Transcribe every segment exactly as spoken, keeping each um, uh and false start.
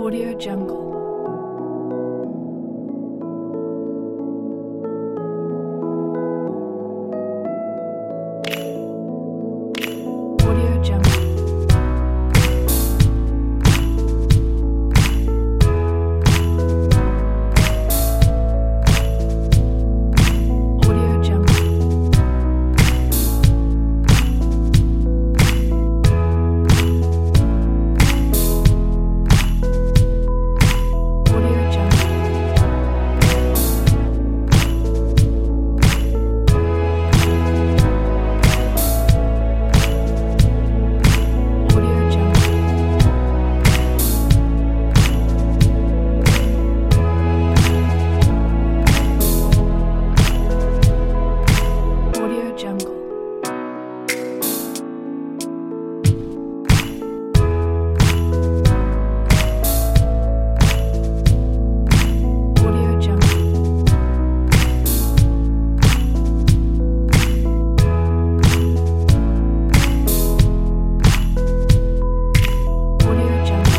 Audio Jungle. Audio Jungle. Audio Jungle. Audio Jungle. Audio Jungle. Audio Jungle. Audio Jungle. Audio Jungle.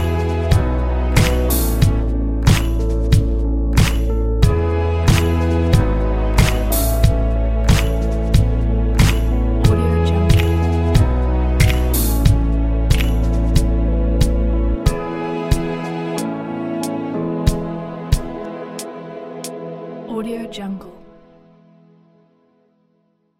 Audio Jungle. Audio Jungle.